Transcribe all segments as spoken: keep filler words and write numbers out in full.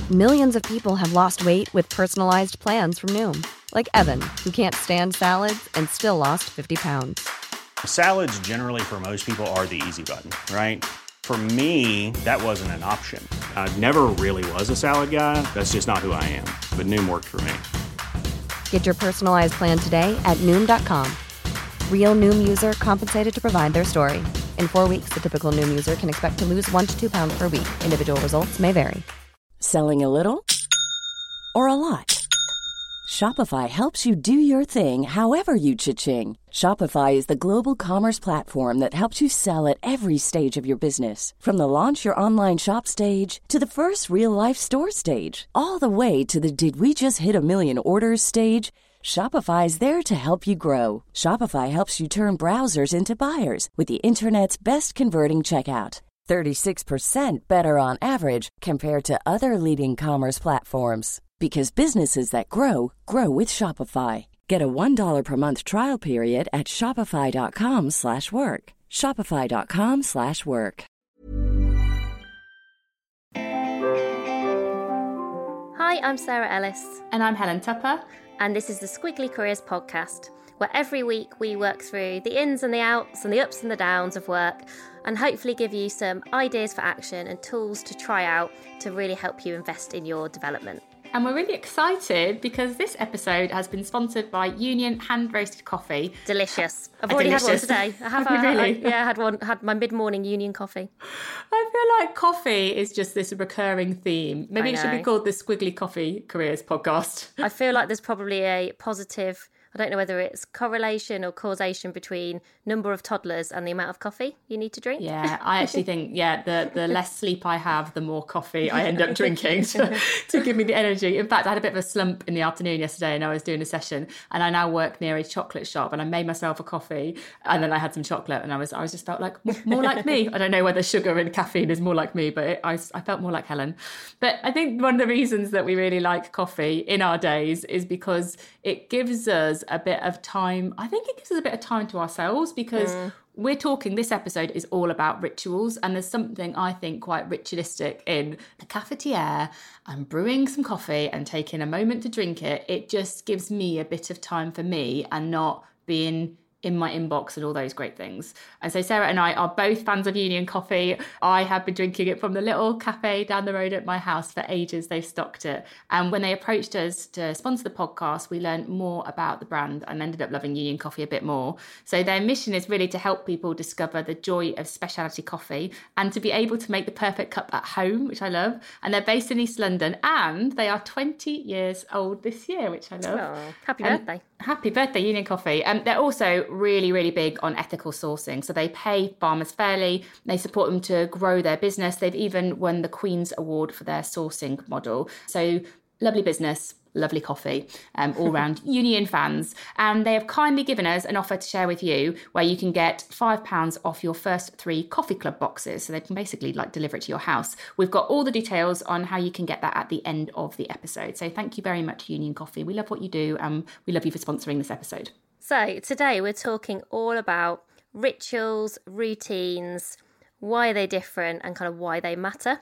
Millions of people have lost weight with personalized plans from Noom. Like Evan, who can't stand salads and still lost fifty pounds. Salads generally for most people are the easy button, right? For me, that wasn't an option. I never really was a salad guy. That's just not who I am. But Noom worked for me. Get your personalized plan today at Noom dot com. Real Noom user compensated to provide their story. In four weeks, the typical Noom user can expect to lose one to two pounds per week. Individual results may vary. Selling a little or a lot? Shopify helps you do your thing however you cha-ching. Shopify is the global commerce platform that helps you sell at every stage of your business. From the launch your online shop stage to the first real-life store stage, all the way to the did we just hit a million orders stage. Shopify is there to help you grow. Shopify helps you turn browsers into buyers with the internet's best converting checkout. thirty-six percent better on average compared to other leading commerce platforms. Because businesses that grow, grow with Shopify. Get a one dollar per month trial period at shopify.com slash work. Shopify.com slash work. Hi, I'm Sarah Ellis. And I'm Helen Tupper. And this is the Squiggly Careers podcast, where every week we work through the ins and the outs and the ups and the downs of work and hopefully give you some ideas for action and tools to try out to really help you invest in your development. And we're really excited because this episode has been sponsored by Union Hand Roasted Coffee. Delicious. I've Uh, already delicious. had one today. I have. Have you I, really? I, yeah, I had one. Had my mid-morning Union coffee. I feel like coffee is just this recurring theme. Maybe I it should be know. called the Squiggly Coffee Careers podcast. I feel like there's probably a positive, I don't know whether it's correlation or causation between number of toddlers and the amount of coffee you need to drink. Yeah, I actually think, yeah, the, the less sleep I have, the more coffee I end up drinking to, to give me the energy. In fact, I had a bit of a slump in the afternoon yesterday and I was doing a session and I now work near a chocolate shop and I made myself a coffee and then I had some chocolate and I was I was just felt like more like me. I don't know whether sugar and caffeine is more like me, but it, I, I felt more like Helen. But I think one of the reasons that we really like coffee in our days is because it gives us a bit of time. I think it gives us a bit of time to ourselves because mm. we're talking, this episode is all about rituals and there's something I think quite ritualistic in the cafetiere and brewing some coffee and taking a moment to drink it. It just gives me a bit of time for me and not being in my inbox and all those great things. And so Sarah and I are both fans of Union Coffee. I have been drinking it from the little cafe down the road at my house for ages. They've stocked it. And when they approached us to sponsor the podcast, we learned more about the brand and ended up loving Union Coffee a bit more. So their mission is really to help people discover the joy of specialty coffee and to be able to make the perfect cup at home, which I love. And they're based in East London and they are twenty years old this year, which I love. Oh, happy And birthday. Happy birthday, Union Coffee. And um, they're also really, really big on ethical sourcing. So they pay farmers fairly. They support them to grow their business. They've even won the Queen's Award for their sourcing model. So lovely business, lovely coffee, um, all round Union fans. And they have kindly given us an offer to share with you where you can get five pounds off your first three Coffee Club boxes. So they can basically like deliver it to your house. We've got all the details on how you can get that at the end of the episode. So thank you very much, Union Coffee. We love what you do and we love you for sponsoring this episode. So today we're talking all about rituals, routines, why they're different and kind of why they matter.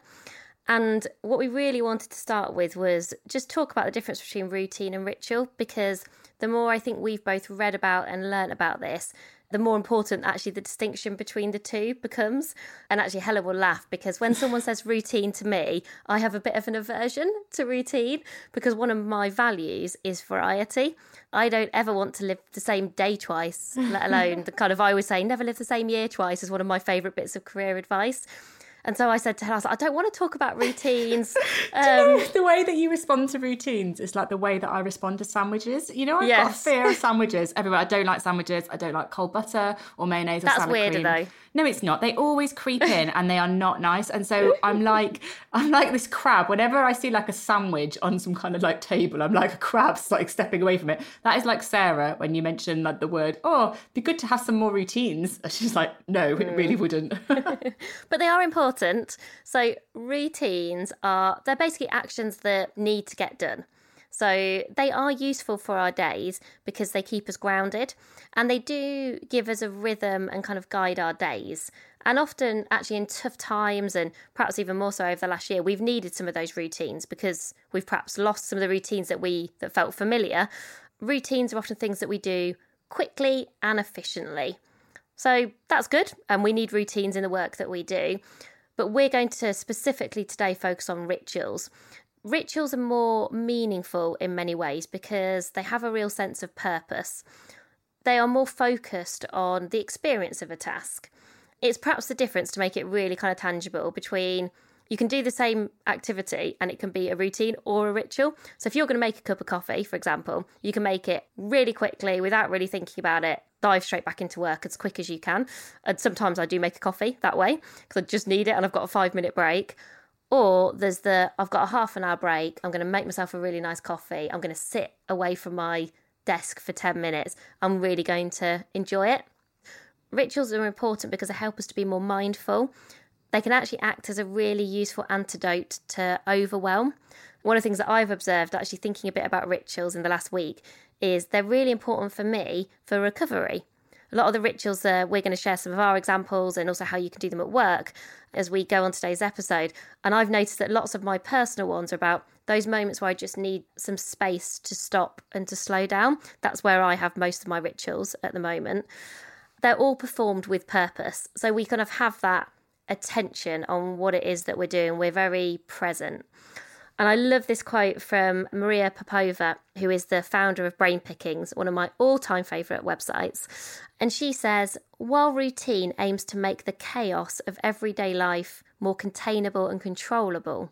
And what we really wanted to start with was just talk about the difference between routine and ritual, because the more I think we've both read about and learnt about this, the more important actually the distinction between the two becomes. And actually Helen will laugh because when someone says routine to me, I have a bit of an aversion to routine because one of my values is variety. I don't ever want to live the same day twice, let alone the kind of, I always say, never live the same year twice is one of my favourite bits of career advice. And so I said to her, I was like, I don't want to talk about routines. Um, Do you know, the way that you respond to routines is like the way that I respond to sandwiches. You know, I've yes. got a fear of sandwiches everywhere. I don't like sandwiches. I don't like cold butter or mayonnaise or That's salad weirder, cream. though. No, it's not. They always creep in and they are not nice. And so I'm like, I'm like this crab. Whenever I see like a sandwich on some kind of like table, I'm like a crab's like stepping away from it. That is like Sarah when you mentioned like the word, oh, it'd be good to have some more routines. She's like, no, it really wouldn't. But they are important. So routines are, they're basically actions that need to get done. So they are useful for our days because they keep us grounded, and they do give us a rhythm and kind of guide our days. And often, actually, in tough times, and perhaps even more so over the last year, we've needed some of those routines because we've perhaps lost some of the routines that we that felt familiar. Routines are often things that we do quickly and efficiently. So that's good, and we need routines in the work that we do. But we're going to specifically today focus on rituals. Rituals are more meaningful in many ways because they have a real sense of purpose. They are more focused on the experience of a task. It's perhaps the difference to make it really kind of tangible between you can do the same activity and it can be a routine or a ritual. So if you're going to make a cup of coffee, for example, you can make it really quickly without really thinking about it, dive straight back into work as quick as you can. And sometimes I do make a coffee that way because I just need it and I've got a five minute break. Or there's the, I've got a half an hour break, I'm going to make myself a really nice coffee, I'm going to sit away from my desk for ten minutes, I'm really going to enjoy it. Rituals are important because they help us to be more mindful. They can actually act as a really useful antidote to overwhelm. One of the things that I've observed, actually thinking a bit about rituals in the last week, is they're really important for me for recovery. A lot of the rituals, uh, we're going to share some of our examples and also how you can do them at work as we go on today's episode. And I've noticed that lots of my personal ones are about those moments where I just need some space to stop and to slow down. That's where I have most of my rituals at the moment. They're all performed with purpose. So we kind of have that attention on what it is that we're doing. We're very present. And I love this quote from Maria Popova, who is the founder of Brain Pickings, one of my all-time favourite websites. And she says, while routine aims to make the chaos of everyday life more containable and controllable,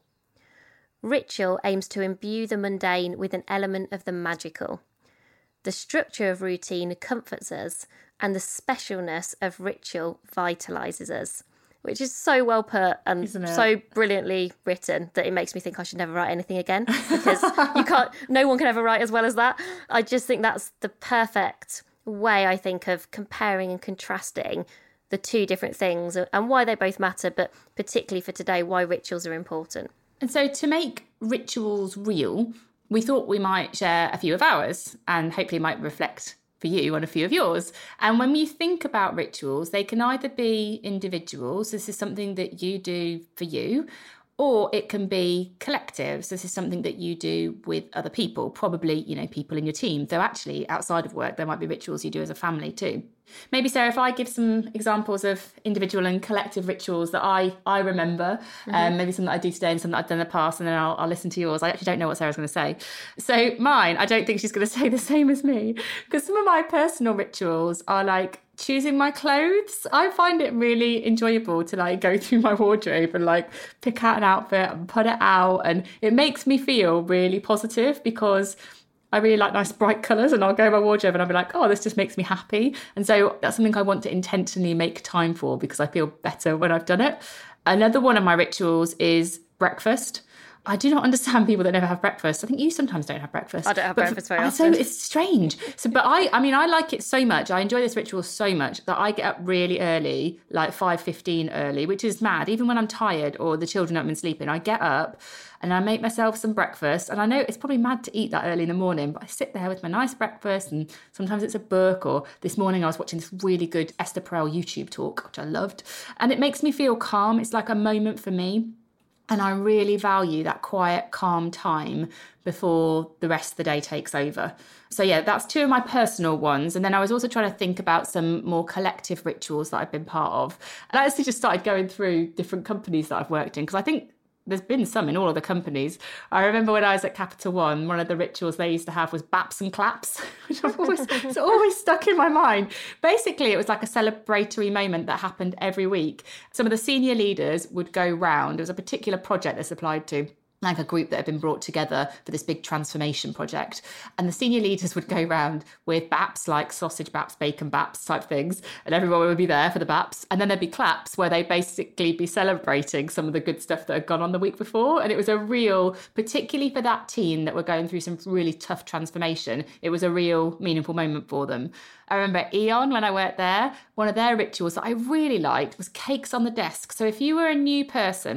ritual aims to imbue the mundane with an element of the magical. The structure of routine comforts us, and the specialness of ritual vitalises us. Which is so well put and so brilliantly written that it makes me think I should never write anything again, because you can't, no one can ever write as well as that. I just think that's the perfect way, I think, of comparing and contrasting the two different things and why they both matter, but particularly for today, why rituals are important. And so to make rituals real, we thought we might share a few of ours and hopefully might reflect for you on a few of yours. And when you think about rituals, they can either be individuals, this is something that you do for you, or it can be collectives. This is something that you do with other people, probably, you know, people in your team. Though actually, outside of work, there might be rituals you do as a family too. Maybe, Sarah, if I give some examples of individual and collective rituals that I, I remember, mm-hmm. um, maybe some that I do today and some that I've done in the past, and then I'll, I'll listen to yours. I actually don't know what Sarah's going to say. So mine, I don't think she's going to say the same as me, because some of my personal rituals are like choosing my clothes. I find it really enjoyable to like go through my wardrobe and like pick out an outfit and put it out, and it makes me feel really positive because I really like nice bright colours, and I'll go in my wardrobe and I'll be like, oh, this just makes me happy. And so that's something I want to intentionally make time for because I feel better when I've done it. Another one of my rituals is breakfast. I do not understand people that never have breakfast. I think you sometimes don't have breakfast. I don't have but breakfast very for, often. So it's strange. So, but I, I mean, I like it so much. I enjoy this ritual so much that I get up really early, like five fifteen early, which is mad. Even when I'm tired or the children haven't been sleeping, I get up and I make myself some breakfast. And I know it's probably mad to eat that early in the morning, but I sit there with my nice breakfast, and sometimes it's a book, or this morning I was watching this really good Esther Perel YouTube talk, which I loved. And it makes me feel calm. It's like a moment for me. And I really value that quiet, calm time before the rest of the day takes over. So yeah, that's two of my personal ones. And then I was also trying to think about some more collective rituals that I've been part of. And I actually just started going through different companies that I've worked in, because I think there's been some in all of the companies. I remember when I was at Capital One, one of the rituals they used to have was baps and claps, which I've always, it's always stuck in my mind. Basically, it was like a celebratory moment that happened every week. Some of the senior leaders would go round. It was a particular project this applied to, like a group that had been brought together for this big transformation project. And the senior leaders would go round with baps, like sausage baps, bacon baps type things, and everyone would be there for the baps. And then there'd be claps where they'd basically be celebrating some of the good stuff that had gone on the week before. And it was a real, particularly for that team that were going through some really tough transformation, it was a real meaningful moment for them. I remember at Eon, when I worked there, one of their rituals that I really liked was cakes on the desk. So if you were a new person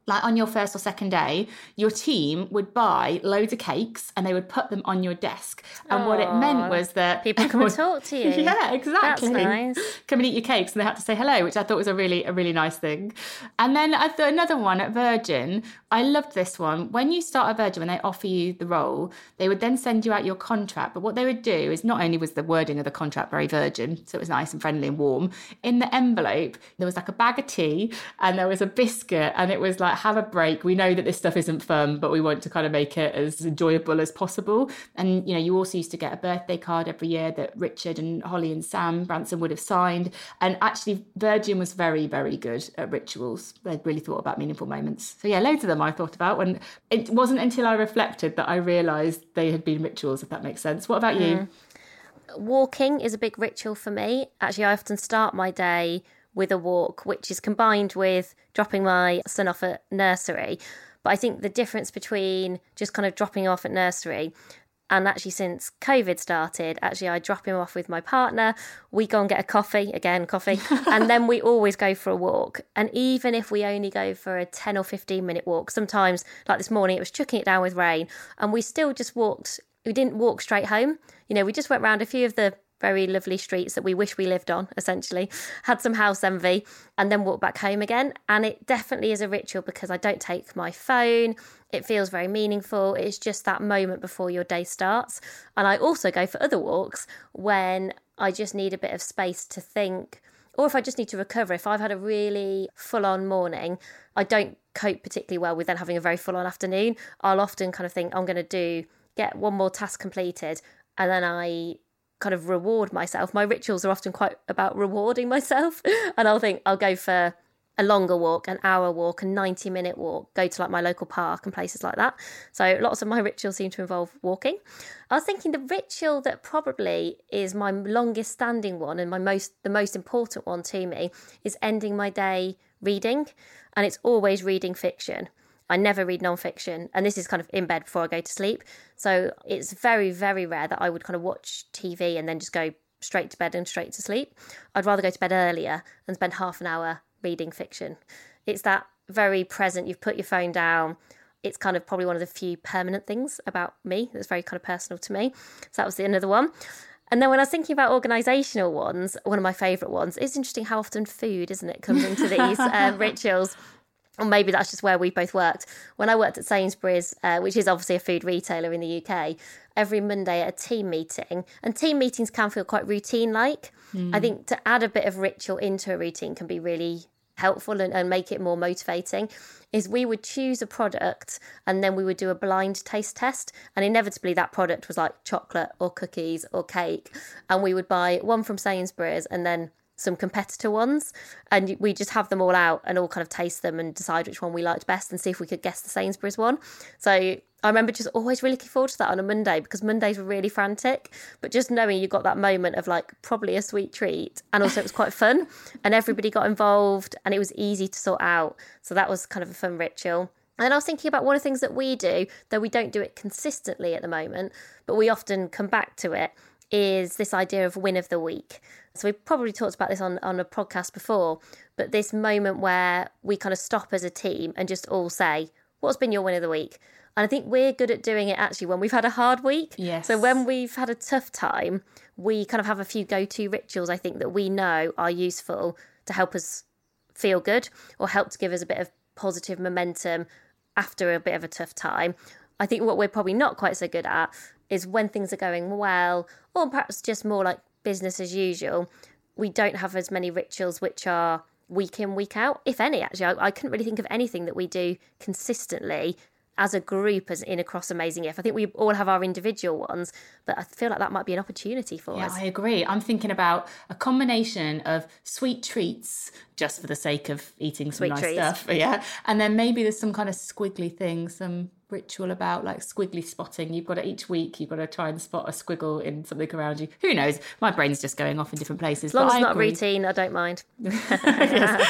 like on your first or second day, your team would buy loads of cakes and they would put them on your desk. And Aww. What it meant was that people come and talk to you. Yeah, exactly. That's nice. Come and eat your cakes, and they had to say hello, which I thought was a really, a really nice thing. And then I thought another one at Virgin, I loved this one. When you start at Virgin, when they offer you the role, they would then send you out your contract. But what they would do is not only was the wording of the contract very Virgin, so it was nice and friendly and warm, in the envelope, there was like a bag of tea and there was a biscuit, and it was like, have a break. We know that this stuff isn't fun, but we want to kind of make it as enjoyable as possible. And, you know, you also used to get a birthday card every year that Richard and Holly and Sam Branson would have signed. And actually, Virgin was very, very good at rituals. They really thought about meaningful moments. So yeah, loads of them I thought about. And it wasn't until I reflected that I realised they had been rituals, if that makes sense. What about you? Mm. Walking is a big ritual for me. Actually, I often start my day with a walk, which is combined with dropping my son off at nursery. But I think the difference between just kind of dropping off at nursery and actually since COVID started, actually I drop him off with my partner, we go and get a coffee, again, coffee, and then we always go for a walk. And even if we only go for a ten or fifteen minute walk, sometimes, like this morning, it was chucking it down with rain, and we still just walked, we didn't walk straight home. You know, we just went round a few of the very lovely streets that we wish we lived on, essentially, had some house envy, and then walked back home again. And it definitely is a ritual because I don't take my phone. It feels very meaningful. It's just that moment before your day starts. And I also go for other walks when I just need a bit of space to think, or if I just need to recover. If I've had a really full-on morning, I don't cope particularly well with then having a very full-on afternoon. I'll often kind of think, I'm going to do, get one more task completed, and then I kind of reward myself. My rituals are often quite about rewarding myself, and I'll think I'll go for a longer walk, an hour walk, a ninety minute walk, go to like my local park and places like that. So lots of my rituals seem to involve walking. I was thinking the ritual that probably is my longest standing one and my most the most important one to me is ending my day reading, and it's always reading fiction. I never read non-fiction, and this is kind of in bed before I go to sleep. So it's very, very rare that I would kind of watch T V and then just go straight to bed and straight to sleep. I'd rather go to bed earlier and spend half an hour reading fiction. It's that very present, you've put your phone down. It's kind of probably one of the few permanent things about me that's very kind of personal to me. So that was the another one. And then when I was thinking about organisational ones, one of my favourite ones, it's interesting how often food, isn't it, comes into these um, rituals. Or maybe that's just where we both worked. When I worked at Sainsbury's, uh, which is obviously a food retailer in the U K, every Monday at a team meeting, and team meetings can feel quite routine-like. Mm. I think to add a bit of ritual into a routine can be really helpful and, and make it more motivating, is we would choose a product and then we would do a blind taste test, and inevitably that product was like chocolate or cookies or cake, and we would buy one from Sainsbury's and then some competitor ones, and we just have them all out and all kind of taste them and decide which one we liked best and see if we could guess the Sainsbury's one. So I remember just always really looking forward to that on a Monday, because Mondays were really frantic, but just knowing you got that moment of like probably a sweet treat, and also it was quite fun and everybody got involved and it was easy to sort out. So that was kind of a fun ritual. And I was thinking about one of the things that we do, though we don't do it consistently at the moment, but we often come back to it, is this idea of win of the week. So we've probably talked about this on, on a podcast before, but this moment where we kind of stop as a team and just all say, what's been your win of the week? And I think we're good at doing it actually when we've had a hard week. Yes. So when we've had a tough time, we kind of have a few go-to rituals, I think, that we know are useful to help us feel good or help to give us a bit of positive momentum after a bit of a tough time. I think what we're probably not quite so good at is when things are going well, or perhaps just more like business as usual, we don't have as many rituals which are week in, week out, if any, actually. I, I couldn't really think of anything that we do consistently as a group as in Across Amazing If. I think we all have our individual ones, but I feel like that might be an opportunity for yeah, us. I agree. I'm thinking about a combination of sweet treats just for the sake of eating some Sweet nice treats. stuff. Yeah. And then maybe there's some kind of squiggly thing, some ritual about like squiggly spotting. You've got to, each week you've got to try and spot a squiggle in something around you. Who knows? My brain's just going off in different places. As long but as I it's not agree. routine, I don't mind. Yes.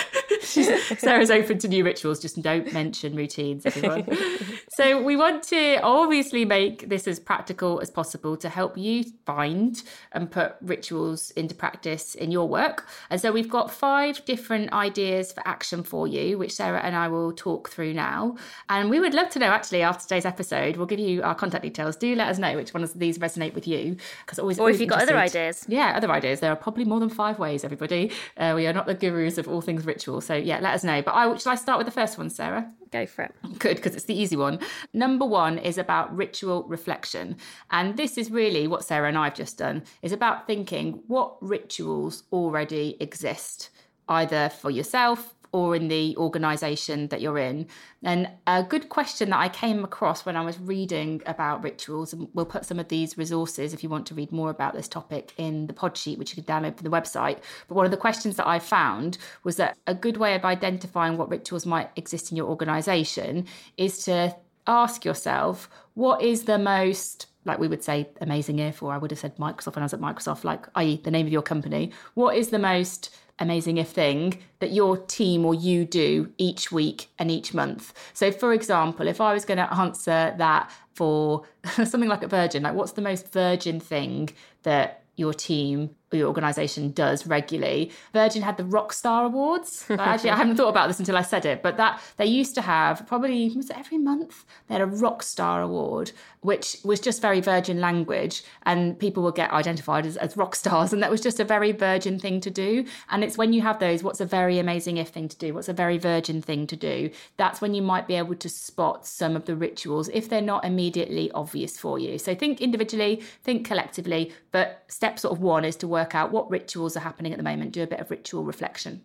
Sarah's open to new rituals, just don't mention routines, everyone. So we want to obviously make this as practical as possible to help you find and put rituals into practice in your work. And so we've got five different ideas for action for you, which Sarah and I will talk through now. And we would love to know, actually, after today's episode, we'll give you our contact details. Do let us know which ones of these resonate with you. Because always, or always if you've got other ideas. Yeah, other ideas. There are probably more than five ways, everybody. Uh, we are not the gurus of all things ritual. So yeah, let us know. But I, shall I start with the first one, Sarah? Go for it. Good, because it's the easy one. Number one is about ritual reflection. And this is really what Sarah and I have just done, is about thinking what rituals already exist, either for yourself or in the organisation that you're in. And a good question that I came across when I was reading about rituals, and we'll put some of these resources if you want to read more about this topic in the pod sheet, which you can download from the website. But one of the questions that I found was that a good way of identifying what rituals might exist in your organisation is to ask yourself, what is the most, like we would say amazing if, or I would have said Microsoft when I was at Microsoft, like, that is the name of your company. What is the most amazing if thing that your team or you do each week and each month? So for example, if I was going to answer that for something like at Virgin, like what's the most Virgin thing that your team or your organisation does regularly? Virgin had the Rockstar Awards. Actually, I haven't thought about this until I said it, but that they used to have probably, was it every month? They had a Rockstar Award, which was just very Virgin language, and people would get identified as, as rock stars, and that was just a very Virgin thing to do. And it's when you have those, what's a very amazing if thing to do? What's a very Virgin thing to do? That's when you might be able to spot some of the rituals if they're not immediately obvious for you. So think individually, think collectively, but step sort of one is to work out what rituals are happening at the moment. Do a bit of ritual reflection.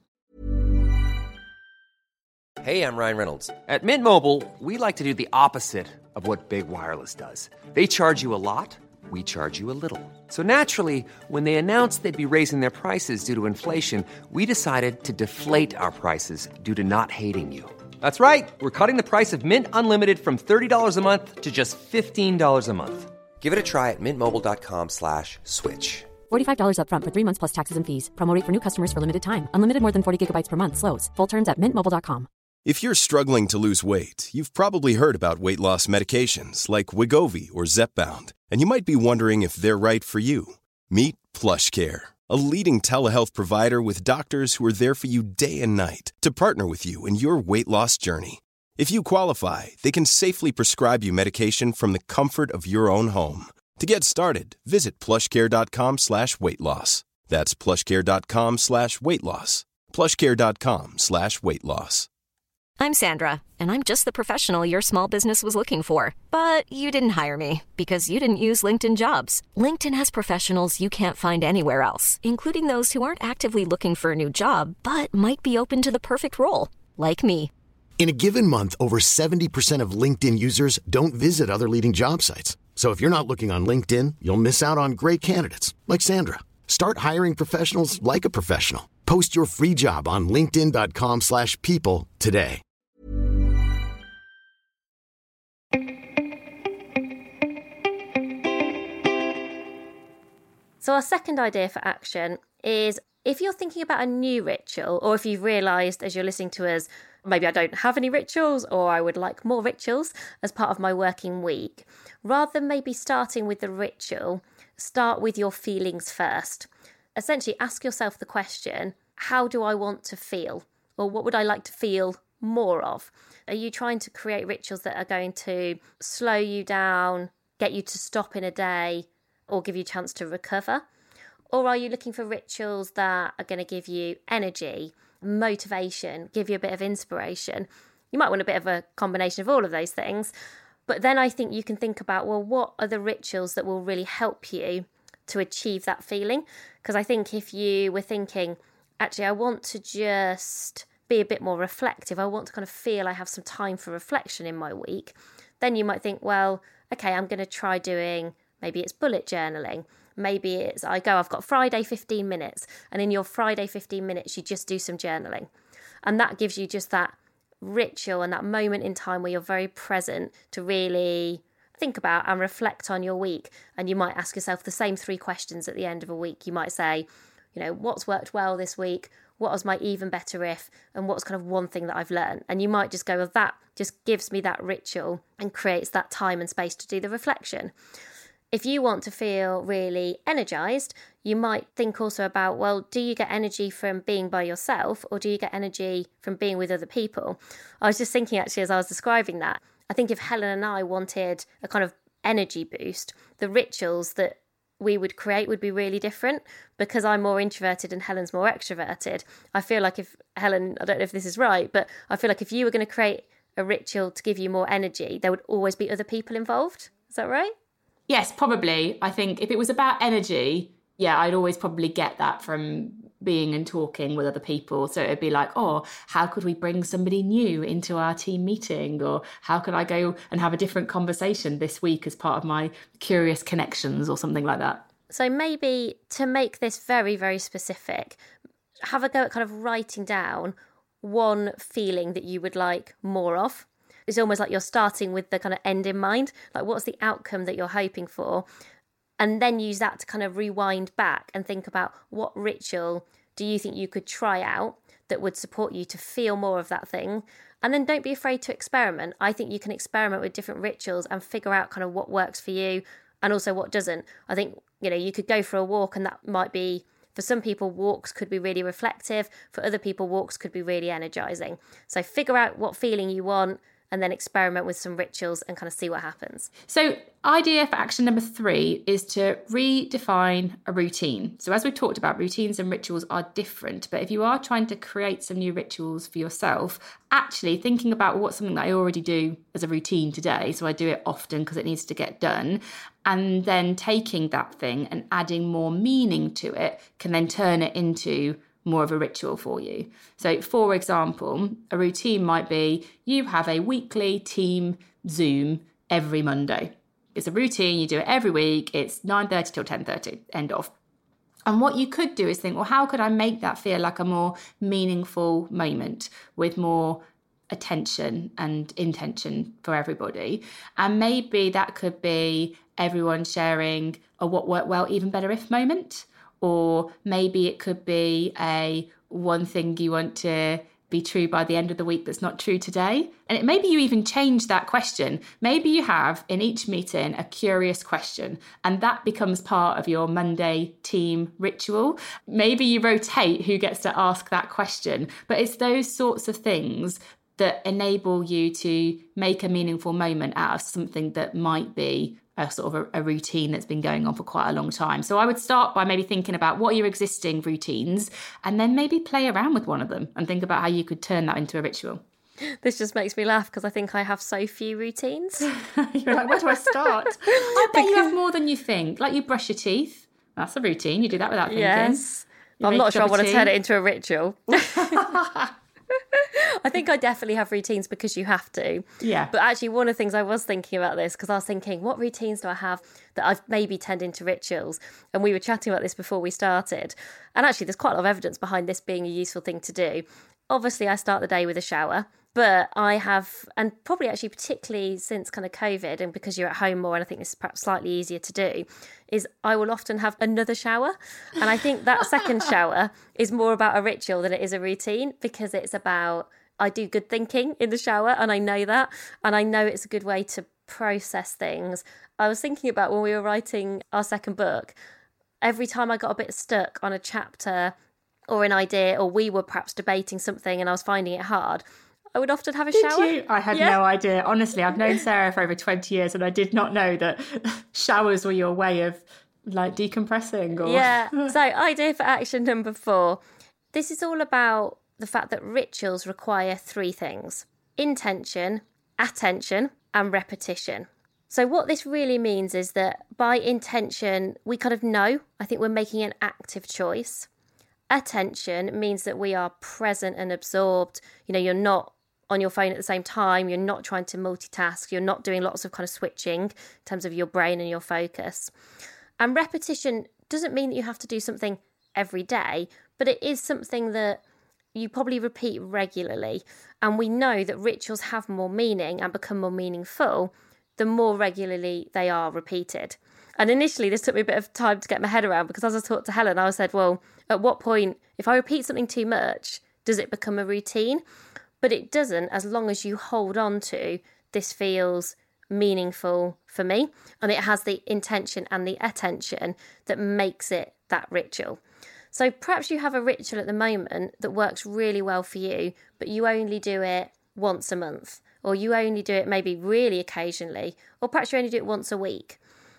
Hey, I'm Ryan Reynolds. At Mint Mobile, we like to do the opposite of what Big Wireless does. They charge you a lot, we charge you a little. So naturally, when they announced they'd be raising their prices due to inflation, we decided to deflate our prices due to not hating you. That's right. We're cutting the price of Mint Unlimited from thirty dollars a month to just fifteen dollars a month. Give it a try at mintmobile.com slash switch. forty-five dollars up front for three months plus taxes and fees. Promo rate for new customers for limited time. Unlimited more than forty gigabytes per month slows. Full terms at mint mobile dot com. If you're struggling to lose weight, you've probably heard about weight loss medications like Wegovy or Zepbound, and you might be wondering if they're right for you. Meet PlushCare, a leading telehealth provider with doctors who are there for you day and night to partner with you in your weight loss journey. If you qualify, they can safely prescribe you medication from the comfort of your own home. To get started, visit plushcare.com slash weight loss. That's plushcare.com slash weight loss. plushcare.com slash weight loss. I'm Sandra, and I'm just the professional your small business was looking for. But you didn't hire me because you didn't use LinkedIn Jobs. LinkedIn has professionals you can't find anywhere else, including those who aren't actively looking for a new job, but might be open to the perfect role, like me. In a given month, over seventy percent of LinkedIn users don't visit other leading job sites. So if you're not looking on LinkedIn, you'll miss out on great candidates like Sandra. Start hiring professionals like a professional. Post your free job on linkedin.com slash people today. So our second idea for action is if you're thinking about a new ritual, or if you've realised as you're listening to us, maybe I don't have any rituals, or I would like more rituals as part of my working week, rather than maybe starting with the ritual, start with your feelings first. Essentially, ask yourself the question, how do I want to feel? Or what would I like to feel more of? Are you trying to create rituals that are going to slow you down, get you to stop in a day, or give you a chance to recover? Or are you looking for rituals that are going to give you energy, motivation, give you a bit of inspiration? You might want a bit of a combination of all of those things. But then I think you can think about, well, what are the rituals that will really help you to achieve that feeling? Because I think if you were thinking, actually, I want to just be a bit more reflective, I want to kind of feel I have some time for reflection in my week, then you might think, well, okay, I'm going to try doing, maybe it's bullet journaling. Maybe it's, I go, I've got Friday fifteen minutes, and in your Friday fifteen minutes, you just do some journaling. And that gives you just that ritual and that moment in time where you're very present to really think about and reflect on your week. And you might ask yourself the same three questions at the end of a week. You might say, you know, what's worked well this week? what was my even better if, and what's kind of one thing that I've learned. And you might just go, well, that just gives me that ritual and creates that time and space to do the reflection. If you want to feel really energized, you might think also about, well, do you get energy from being by yourself, or do you get energy from being with other people? I was just thinking, actually, as I was describing that, I think if Helen and I wanted a kind of energy boost, the rituals that we would create would be really different, because I'm more introverted and Helen's more extroverted. I feel like if Helen, I don't know if this is right, but I feel like if you were going to create a ritual to give you more energy, there would always be other people involved. Is that right? Yes, probably. I think if it was about energy, yeah, I'd always probably get that from being and talking with other people. So it'd be like, oh, how could we bring somebody new into our team meeting? Or how could I go and have a different conversation this week as part of my Curious Connections or something like that? So maybe to make this very, very specific, have a go at kind of writing down one feeling that you would like more of. It's almost like you're starting with the kind of end in mind. Like, what's the outcome that you're hoping for? And then use that to kind of rewind back and think about what ritual do you think you could try out that would support you to feel more of that thing. And then don't be afraid to experiment. I think you can experiment with different rituals and figure out kind of what works for you and also what doesn't. I think, you know, you could go for a walk, and that might be, for some people, walks could be really reflective. For other people, walks could be really energizing. So figure out what feeling you want, and then experiment with some rituals and kind of see what happens. So idea for action number three is to redefine a routine. So as we've talked about, routines and rituals are different, but if you are trying to create some new rituals for yourself, actually thinking about what's something that I already do as a routine today, so I do it often because it needs to get done, and then taking that thing and adding more meaning to it can then turn it into more of a ritual for you. So for example, a routine might be you have a weekly team Zoom every Monday. It's a routine, you do it every week, it's nine thirty till ten thirty, end of. And what you could do is think, well, how could I make that feel like a more meaningful moment with more attention and intention for everybody? And maybe that could be everyone sharing a what worked well, even better if moment. Or maybe it could be a one thing you want to be true by the end of the week that's not true today. And it, maybe you even change that question. Maybe you have in each meeting a curious question, and that becomes part of your Monday team ritual. Maybe you rotate who gets to ask that question. But it's those sorts of things that enable you to make a meaningful moment out of something that might be a sort of a, a routine that's been going on for quite a long time. So I would start by maybe thinking about what are your existing routines, and then maybe play around with one of them and think about how you could turn that into a ritual. This just makes me laugh because I think I have so few routines. You're like, where do I start? I bet you have more than you think. Like you brush your teeth. That's a routine. You do that without thinking. Yes. I'm not sure I want to turn it into a ritual. I think I definitely have routines because you have to. Yeah. But actually, one of the things I was thinking about this, because I was thinking, what routines do I have that I've maybe turned into rituals? And we were chatting about this before we started. And actually, there's quite a lot of evidence behind this being a useful thing to do. Obviously, I start the day with a shower. But I have, and probably actually particularly since kind of COVID, and because you're at home more, and I think this is perhaps slightly easier to do, is I will often have another shower. And I think that second shower is more about a ritual than it is a routine, because it's about, I do good thinking in the shower, and I know that. And I know it's a good way to process things. I was thinking about when we were writing our second book, every time I got a bit stuck on a chapter or an idea, or we were perhaps debating something and I was finding it hard, I would often have a did shower. You? I had yeah. no idea. Honestly, I've known Sarah for over twenty years and I did not know that showers were your way of like decompressing. Or... Yeah. So idea for action number four. This is all about the fact that rituals require three things: intention, attention, and repetition. So what this really means is that by intention, we kind of know, I think we're making an active choice. Attention means that we are present and absorbed. You know, you're not on your phone at the same time. You're not trying to multitask. You're not doing lots of kind of switching in terms of your brain and your focus. And repetition doesn't mean that you have to do something every day, but it is something that you probably repeat regularly. And we know that rituals have more meaning and become more meaningful the more regularly they are repeated. And initially, this took me a bit of time to get my head around, because as I talked to Helen, I said, well, at what point, if I repeat something too much, does it become a routine? But it doesn't, as long as you hold on to, this feels meaningful for me, and it has the intention and the attention that makes it that ritual. So perhaps you have a ritual at the moment that works really well for you, but you only do it once a month, or you only do it maybe really occasionally, or perhaps you only do it once a week.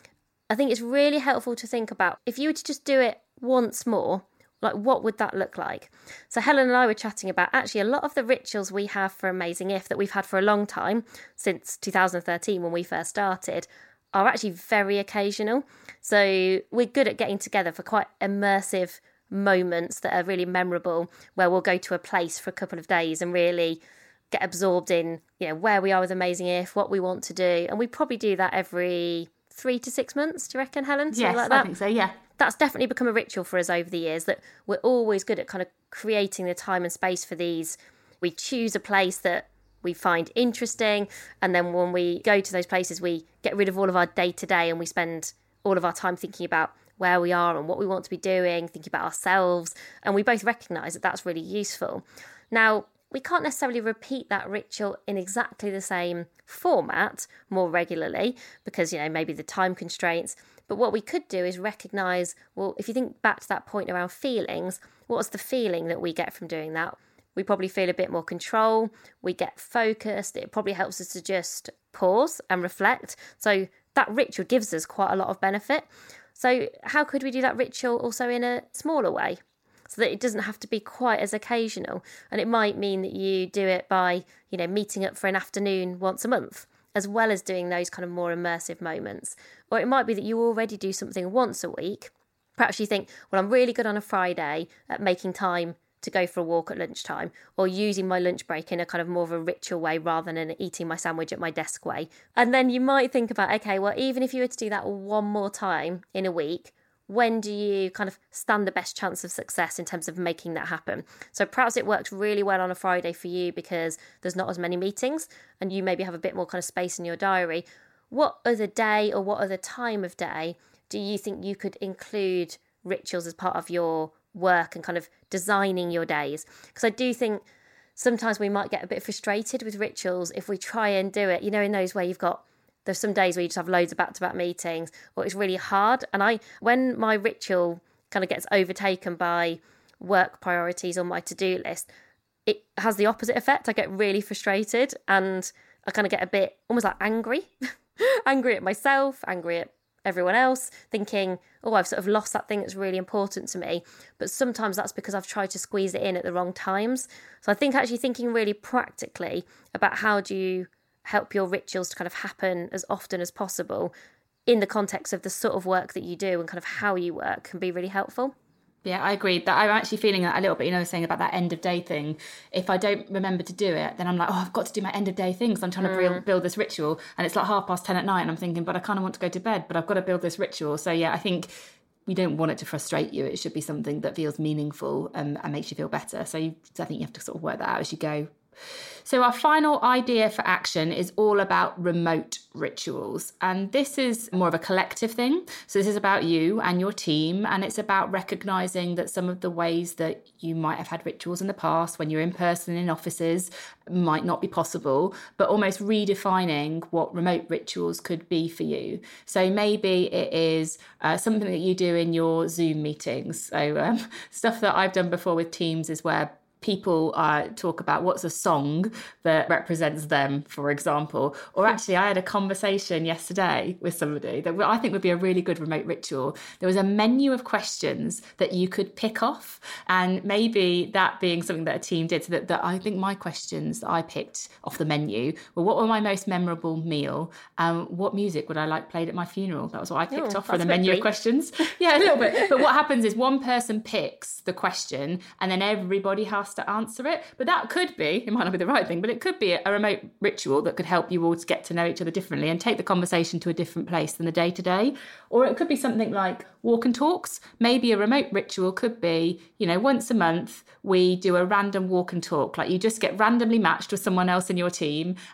I think it's really helpful to think about, if you were to just do it once more, like what would that look like? So Helen and I were chatting about actually a lot of the rituals we have for Amazing If that we've had for a long time, since two thousand thirteen when we first started, are actually very occasional. So we're good at getting together for quite immersive moments that are really memorable, where we'll go to a place for a couple of days and really get absorbed in, you know, where we are with Amazing If, what we want to do. And we probably do that every three to six months, do you reckon, Helen? Something yes, like that? I think so, yeah. That's definitely become a ritual for us over the years, that we're always good at kind of creating the time and space for these. We choose a place that we find interesting, and then when we go to those places, we get rid of all of our day-to-day and we spend all of our time thinking about where we are and what we want to be doing, thinking about ourselves, and we both recognise that that's really useful. Now, we can't necessarily repeat that ritual in exactly the same format more regularly because, you know, maybe the time constraints. But what we could do is recognise, well, if you think back to that point around feelings, what's the feeling that we get from doing that? We probably feel a bit more control, we get focused, it probably helps us to just pause and reflect. So that ritual gives us quite a lot of benefit. So how could we do that ritual also in a smaller way, so that it doesn't have to be quite as occasional? And it might mean that you do it by, you know, meeting up for an afternoon once a month, as well as doing those kind of more immersive moments. Or it might be that you already do something once a week. Perhaps you think, well, I'm really good on a Friday at making time to go for a walk at lunchtime, or using my lunch break in a kind of more of a ritual way rather than an eating my sandwich at my desk way. And then you might think about, okay, well, even if you were to do that one more time in a week, when do you kind of stand the best chance of success in terms of making that happen? So perhaps it works really well on a Friday for you because there's not as many meetings and you maybe have a bit more kind of space in your diary. What other day or what other time of day do you think you could include rituals as part of your work and kind of designing your days? Because I do think sometimes we might get a bit frustrated with rituals if we try and do it, you know, in those where you've got, there's some days where you just have loads of back-to-back meetings, or it's really hard. And I, when my ritual kind of gets overtaken by work priorities on my to-do list, it has the opposite effect. I get really frustrated and I kind of get a bit almost like angry, angry at myself, angry at everyone else, thinking, oh, I've sort of lost that thing that's really important to me. But sometimes that's because I've tried to squeeze it in at the wrong times. So I think actually thinking really practically about how do you help your rituals to kind of happen as often as possible in the context of the sort of work that you do and kind of how you work can be really helpful. Yeah, I agree. That I'm actually feeling that a little bit, you know, saying about that end of day thing. If I don't remember to do it, then I'm like, oh, I've got to do my end of day things. I'm trying to mm. build, build this ritual. And it's like half past ten at night and I'm thinking, but I kind of want to go to bed, but I've got to build this ritual. So yeah, I think we don't want it to frustrate you. It should be something that feels meaningful and, and makes you feel better. So you, I think you have to sort of work that out as you go. So our final idea for action is all about remote rituals. And this is more of a collective thing. So this is about you and your team. And it's about recognizing that some of the ways that you might have had rituals in the past when you're in person in offices might not be possible, but almost redefining what remote rituals could be for you. So maybe it is uh, something that you do in your Zoom meetings. So um, stuff that I've done before with teams is where people uh, talk about what's a song that represents them, for example. Or actually, I had a conversation yesterday with somebody that I think would be a really good remote ritual. There was a menu of questions that you could pick off, and maybe that being something that a team did. So that, that I think my questions that I picked off the menu were, what were my most memorable meal? Um, what music would I like played at my funeral? That was what I picked oh, off for the menu bleak. of questions. Yeah, a little bit. But what happens is one person picks the question and then everybody has to answer it. But that could be, it might not be the right thing, but it could be a remote ritual that could help you all to get to know each other differently and take the conversation to a different place than the day-to-day. Or it could be something like walk and talks. Maybe a remote ritual could be, you know, once a month we do a random walk and talk. Like you just get randomly matched with someone else in your team. You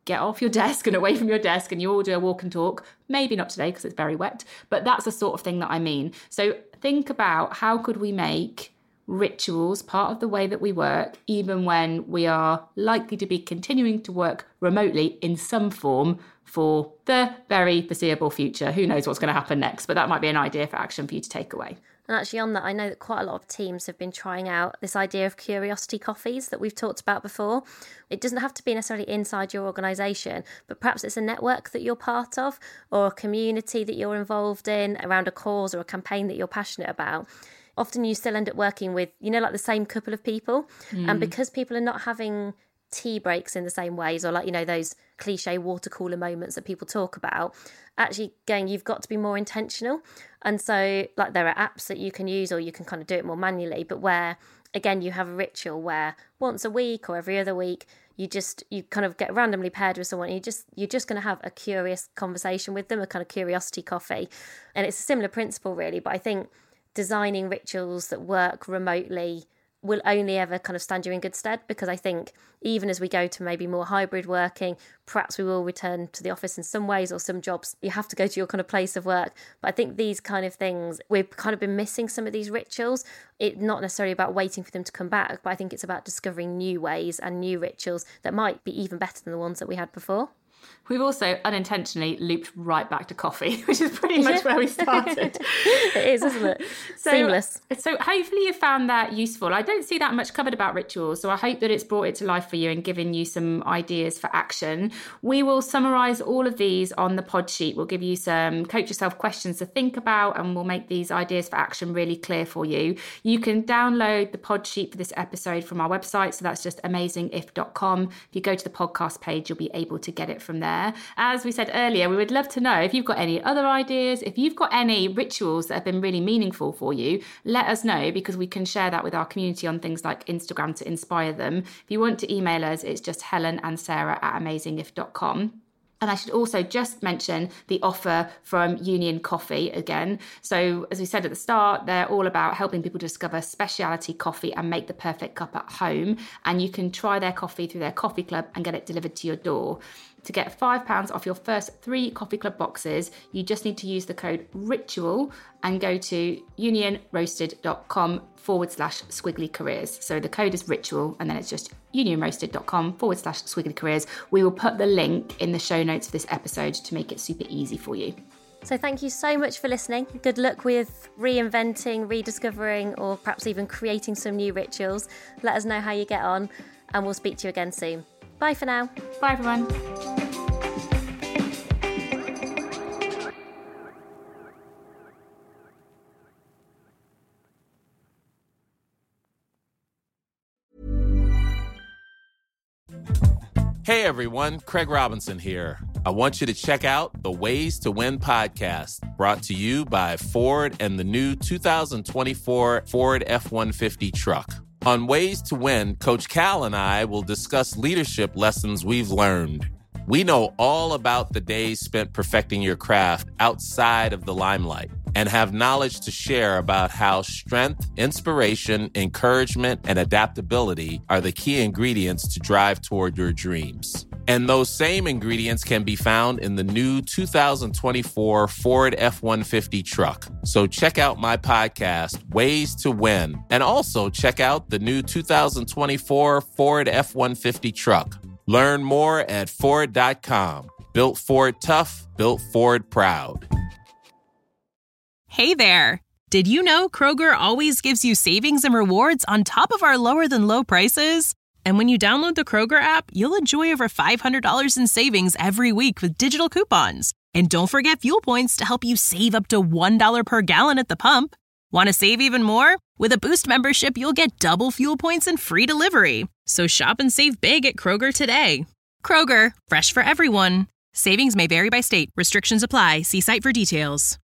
get off your desk and away from your desk and you all do a walk and talk. Maybe not today because it's very wet, but that's the sort of thing that I mean. So think about how could we make rituals part of the way that we work, even when we are likely to be continuing to work remotely in some form for the very foreseeable future. Who knows what's going to happen next, but that might be an idea for action for you to take away. And actually on that, I know that quite a lot of teams have been trying out this idea of curiosity coffees that we've talked about before. It doesn't have to be necessarily inside your organisation, but perhaps it's a network that you're part of or a community that you're involved in around a cause or a campaign that you're passionate about. Often you still end up working with, you know, like the same couple of people. Mm. And because people are not having tea breaks in the same ways, or like, you know, those cliche water cooler moments that people talk about, actually going, you've got to be more intentional. And so like there are apps that you can use, or you can kind of do it more manually, but where again you have a ritual where once a week or every other week you just you kind of get randomly paired with someone, and you just you're just going to have a curious conversation with them, a kind of curiosity coffee. And it's a similar principle really, but I think designing rituals that work remotely will only ever kind of stand you in good stead, because I think even as we go to maybe more hybrid working, perhaps we will return to the office in some ways, or some jobs you have to go to your kind of place of work. But I think these kind of things, we've kind of been missing some of these rituals. It's not necessarily about waiting for them to come back, but I think it's about discovering new ways and new rituals that might be even better than the ones that we had before. We've also unintentionally looped right back to coffee, which is pretty much yeah. where we started. It is, isn't it? So, Seamless. So hopefully you found that useful. I don't see that much covered about rituals, so I hope that it's brought it to life for you and given you some ideas for action. We will summarise all of these on the pod sheet. We'll give you some Coach Yourself questions to think about, and we'll make these ideas for action really clear for you. You can download the pod sheet for this episode from our website, so that's just amazing if dot com. If you go to the podcast page, you'll be able to get it from there. As we said earlier, we would love to know if you've got any other ideas, if you've got any rituals that have been really meaningful for you, let us know, because we can share that with our community on things like Instagram to inspire them. If you want to email us, it's just Helen and Sarah at amazing if dot com. And I should also just mention the offer from Union Coffee again. So as we said at the start, they're all about helping people discover specialty coffee and make the perfect cup at home. And you can try their coffee through their coffee club and get it delivered to your door. To get five pounds off your first three Coffee Club boxes, you just need to use the code RITUAL and go to unionroasted.com forward slash squiggly careers. So the code is RITUAL, and then it's just unionroasted.com forward slash squiggly careers. We will put the link in the show notes for this episode to make it super easy for you. So thank you so much for listening. Good luck with reinventing, rediscovering, or perhaps even creating some new rituals. Let us know how you get on, and we'll speak to you again soon. Bye for now. Bye, everyone. Hey, everyone. Craig Robinson here. I want you to check out the Ways to Win podcast, brought to you by Ford and the new two thousand twenty-four Ford F one fifty truck. On Ways to Win, Coach Cal and I will discuss leadership lessons we've learned. We know all about the days spent perfecting your craft outside of the limelight, and have knowledge to share about how strength, inspiration, encouragement, and adaptability are the key ingredients to drive toward your dreams. And those same ingredients can be found in the new two thousand twenty-four Ford F one fifty truck. So check out my podcast, Ways to Win, and also check out the new two thousand twenty-four Ford F one fifty truck. Learn more at Ford dot com. Built Ford tough, built Ford proud. Hey there. Did you know Kroger always gives you savings and rewards on top of our lower than low prices? And when you download the Kroger app, you'll enjoy over five hundred dollars in savings every week with digital coupons. And don't forget fuel points to help you save up to one dollar per gallon at the pump. Want to save even more? With a Boost membership, you'll get double fuel points and free delivery. So shop and save big at Kroger today. Kroger, fresh for everyone. Savings may vary by state. Restrictions apply. See site for details.